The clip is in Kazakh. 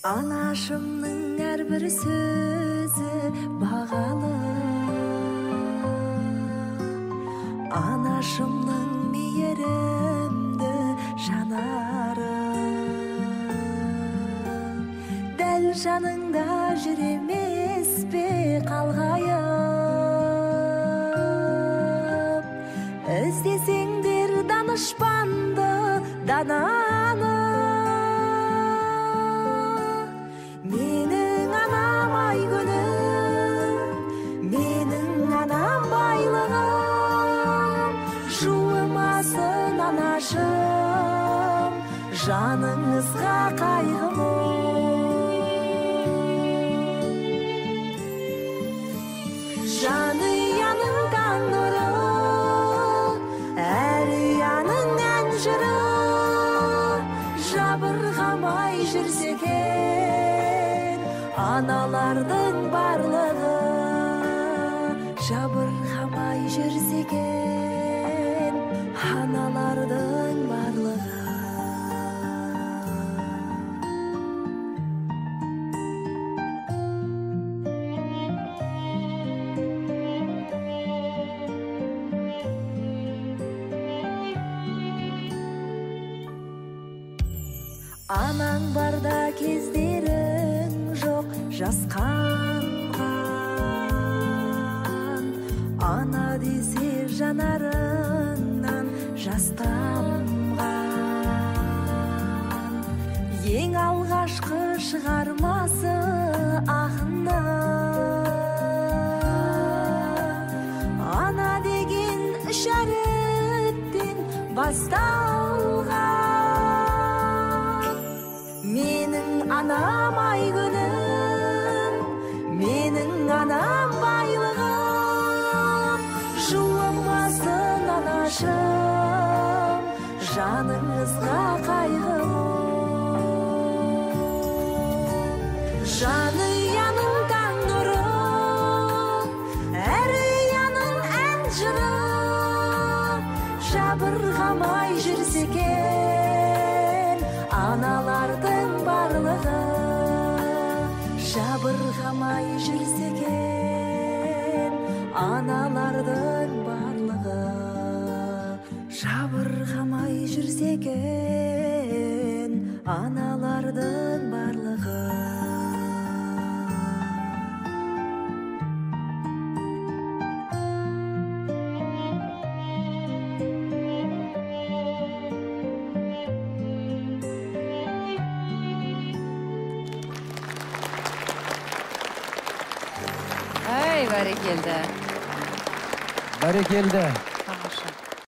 Анашымның әрбір сөзі бағалы. Анашымның мейірімді жанары. Дәл жаныңда жүр емес пе қалғайып. Іздесеңдер данышпанды, дананы. Менің анам айгүлім, менің анам байлығым. Жуымасын анашым, жаныңызға қайғымын. Жанұяның таң нұры, әр ұяның ән жыры. Жабырғамай жүрсе екен аналардың барлығы. Жабырғамай жүрсе екен аналардың барлығы. Анаң барда кездерің жоқ жасқанған. Ана десе жанарыңнан жас тамған. Ең алғашқы шығармасы ақынды. Ана деген үш әріптен басталған. Менің анам айгүлім, менің анам байлығым. Жуымасын анашым, жаныңызға қайғымын. Жанұяның таң нұры, әр ұяның ән жыры. Жабырғамай жүрсе екен аналардың барлығы. Жабырғамай жүрсе екен аналардың барлығы. Жабырғамай жүрсе екен аналардың барлығы. Ай, бәрекелді. Бәрекелді. Тамаша.